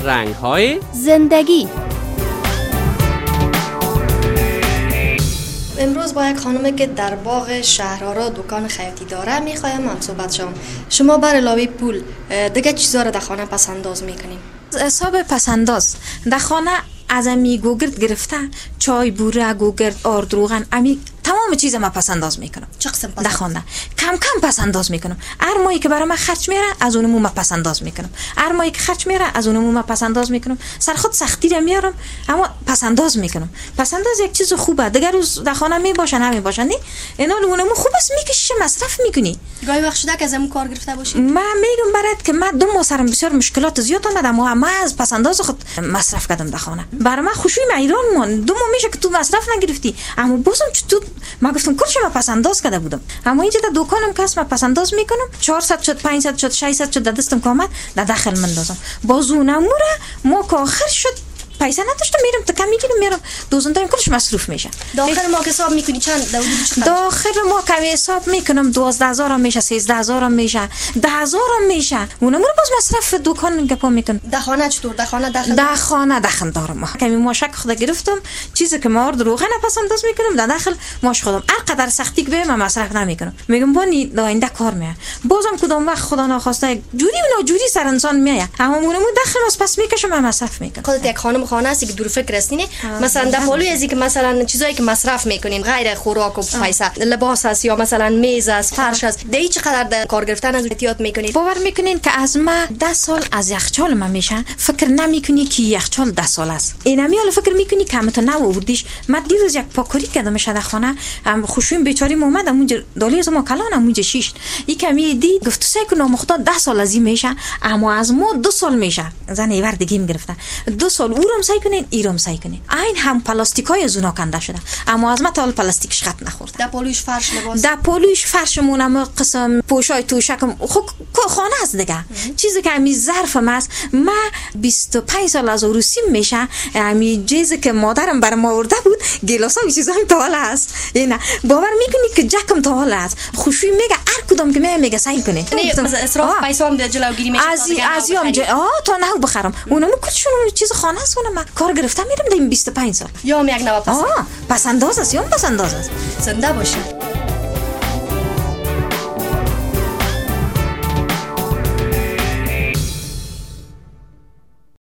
رنگ‌های زندگی. امروز با یک خانمی که در باغ شهرآرا دکان خیاطی داره میخوایم هم صحبت شم. شما بر علاوه پول دیگه چیزا رو در خانه پس انداز میکنیم؟ حساب پس انداز در خانه از امی گوگرد گرفته چای بوره گوگرد آرد روغن امی تمام چیز ما پس انداز میکنم. چه قسم پس در خانه کم کم پس انداز میکنم. هر ماهی که برای من خرج میره از اونمو ما پس انداز میکنم. هر ماهی که خرج میره از اونمو ما پس انداز میکنم. سر خود سختی رو میارم اما پس انداز میکنم. پس انداز یک چیز خوبه. دیگه روز در خانه میباشن نمیباشن نی اینا اونمو خوب است میکشی مصرف میکنی. گاهی وقت شده که از اون کار گرفته باشی؟ من میگم برات که من 2 ماه سرم بسیار مشکلات زیاد اومد اما من از پس انداز خود مصرف کردم در خانه. برای من خوشی ایران مون 2 ماه میشه که تو مصرف نگرفتی اما بازم تو ما گفتم کلش ما پس انداز کرده بودم اما اینجا در دکانم کس ما پس انداز میکنم 400 شد 500 شد 600 شد دستم کامل در داخل مندازم بازونموره ما که آخر شد پیسه نداشتم میرم تا کم میگیرم میرم دوزنده کلش مصروف میشه. داخل ما که حساب میکنی چند داخل ما که حساب میکنم 12000 میشه 13000 میشه 10000 میشه اونم رو باز مصرف دکان گپا میکنم. در خانه چطور؟ در خانه داخل دارم ما کمی ماشک خدا گرفتم چیزی که ما روغن پس انداز میکنم در داخل ماش خودم هر قدر سختی که به من مصرف نمیکنم میگم بانی آینده کار میاد بازم کدام وقت خدا ناخواسته جوری و ناجوری سر انسان میاد اما اونم داخل واسه پس میکشم من مصرف میکنم. خودت یک خانه است که دور فکر هستین مثلا در پالوی ازی که مثلا چیزایی که مصرف میکنین غیر خوراک و پیسه لباس است یا مثلا میز است فرش است دی چقدر کار گرفتن از احتیاط میکنین؟ باور میکنین که از ما 10 سال از یخچال من میشه فکر نمیکنی که یخچال 10 سال است اینمی حالا فکر میکنی که همت نو آوردیش. من دیروز یک پاکاری کردم در خانه خوشویم بیچاری اومدم اونجا دالیز ما کلانم اونجا شیش یکمی دید گفت سه کنه مخدا 10 سال از این میشه اما از ما 2 سال میشه زن ایور دیگه گرفتن 2 سال اورم سعی کنین ایرم سعی کنین این هم پلاستیکای زونا کنده شده اما از ما تا پلاستیکش خط نخورد. در پالوش فرش لباس در پالوش فرشمونم قسم پوشای توشکم خب خانه است دیگه چیزی که همین ظرفم است ما 25 سال از روسیم میشه همین چیزی که مادرم برام آورده بود گلاسام چیزام تاله است اینا باور میکنی که جکم تاله است خوشی میگه هر کدوم که میگه سعی کنه اسراف پیسام در جلوگیری میشه ازیام تا نه بخرم اونم کلشون چیز خانه است اونم کار گرفتم میرم در 25 سال یا یک نوع پس انداز است یا پس انداز است. زنده باشه.